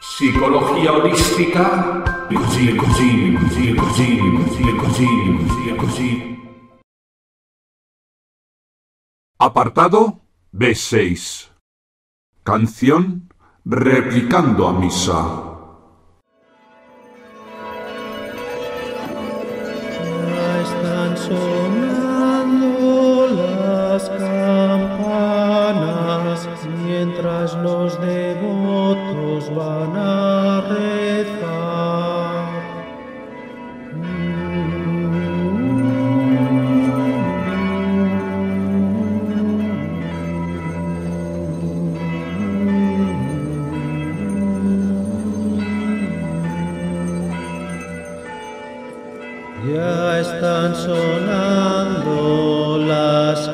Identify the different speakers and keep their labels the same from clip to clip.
Speaker 1: Psicología holística. Apartado B6. Canción Replicando a Misa.
Speaker 2: Están sonando las campanas mientras los devotos van a rezar. Ya están sonando las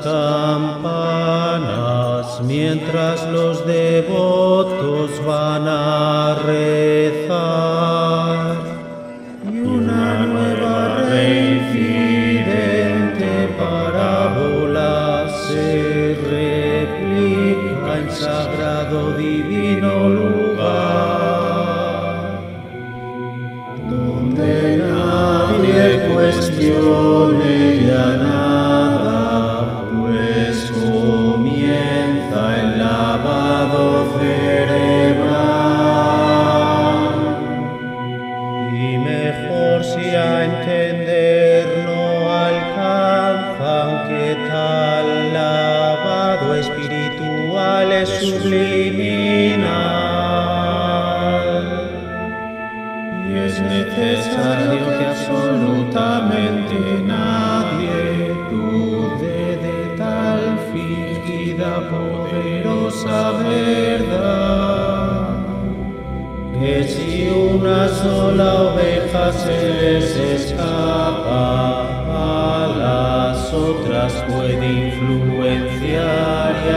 Speaker 2: campanas mientras los devotos van a rezar. Y una nueva reincidente parábola se replica en sagrado divino lugar, donde nadie cuestione ya nada, pues comienza el lavado cerebral. Y mejor si a entender no alcanzan que tal lavado espiritual es subliminal. Y es necesario que absolutamente nadie dude de tal fingida poderosa verdad, que si una sola oveja se les escapa, a las otras puede influenciar y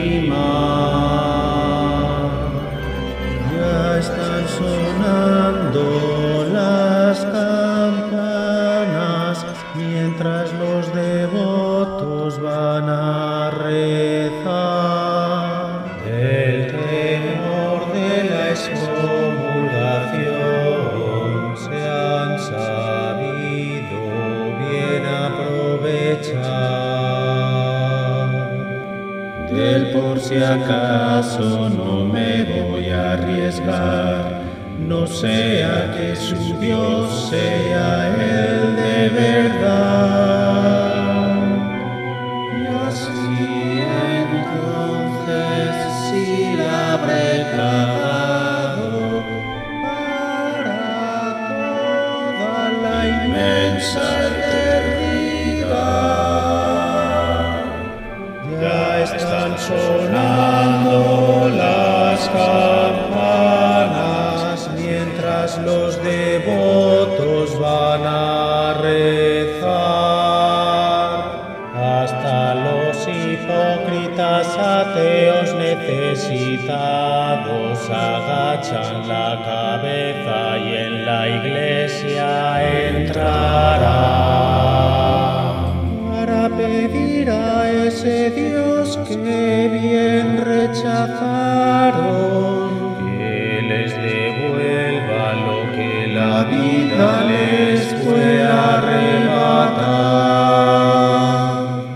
Speaker 2: animar. Ya están sonando las campanas mientras los devotos van a rezar. Del temor de la excomulgación se han sabido bien aprovechar. Del por si acaso no me voy a arriesgar, no sea que su Dios sea Él de verdad. Y así entonces sí la habré cagado para toda la inmensa eternidad. Ya están sonando las campanas mientras los devotos van a rezar. Hasta los hipócritas ateos necesitados agachan la cabeza y en la iglesia entrarán para pedir a ese Dios que bien rechazaron, que les devuelva lo que la vida les fue arrebatar.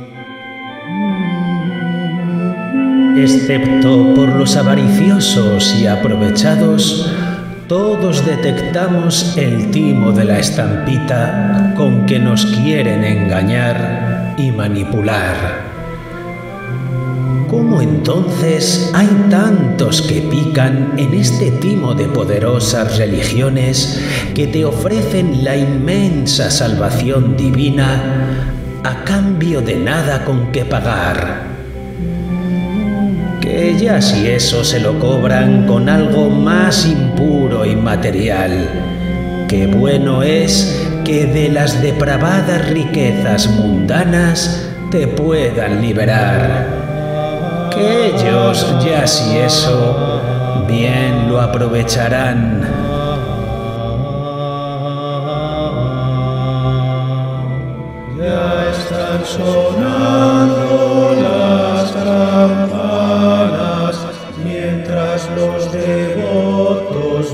Speaker 3: Excepto por los avariciosos y aprovechados, todos detectamos el timo de la estampita con que nos quieren engañar y manipular. ¿Cómo entonces hay tantos que pican en este timo de poderosas religiones que te ofrecen la inmensa salvación divina a cambio de nada con que pagar? Que ya si eso se lo cobran con algo más impuro y material, qué bueno es que de las depravadas riquezas mundanas te puedan liberar. Que ellos ya si eso bien lo aprovecharán.
Speaker 2: Ya están sonando las campanas mientras los devotos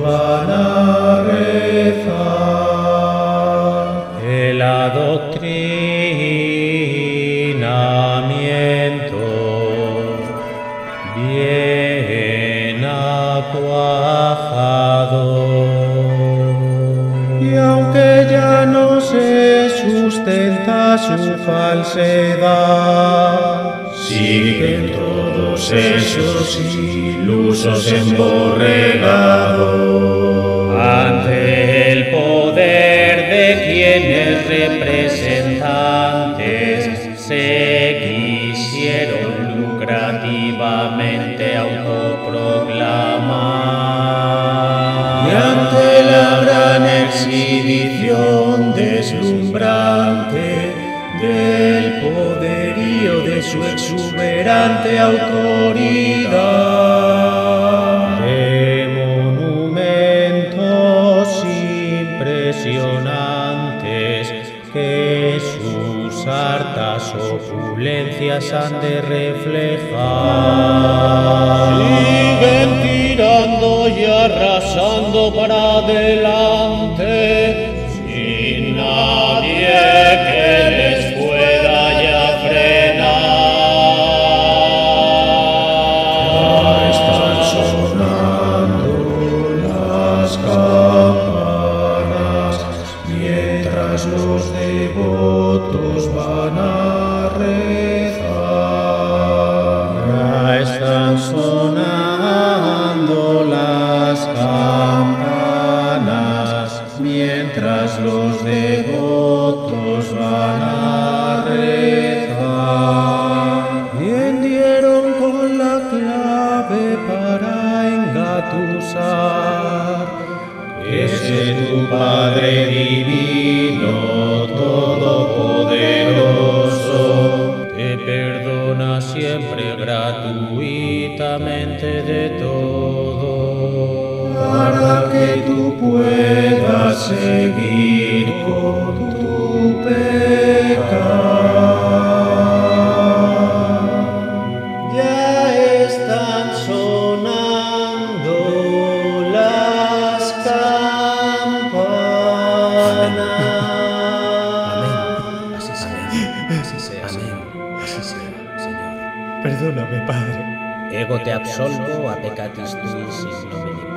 Speaker 2: bien acuajado. Y aunque ya no se sustenta su falsedad, siguen todos esos ilusos emborregados ante el poder de quienes representantes se quisieron lucrativamente autoproclamar. Y ante la gran exhibición deslumbrante del poderío de su exuberante autoridad, de monumentos impresionantes que sus hartas opulencias han de reflejar, siguen tirando y arrasando para adelante, sin nadie que les pueda ya frenar. Están sonando las campanas mientras los devotos van a rezar. Ya están sonando las campanas mientras los devotos van a rezar. Bien dieron con la clave para engatusar ese tu Padre divino todopoderoso te perdona siempre gratuitamente de todo, para que tú puedas seguir con tu pecado. Ya están sonando las campanas.
Speaker 3: Amén. Así sea. Así sea, Señor. Así sea, Señor.
Speaker 2: Perdóname, Padre.
Speaker 3: Ego te absolvo a peccatis tuis in nomine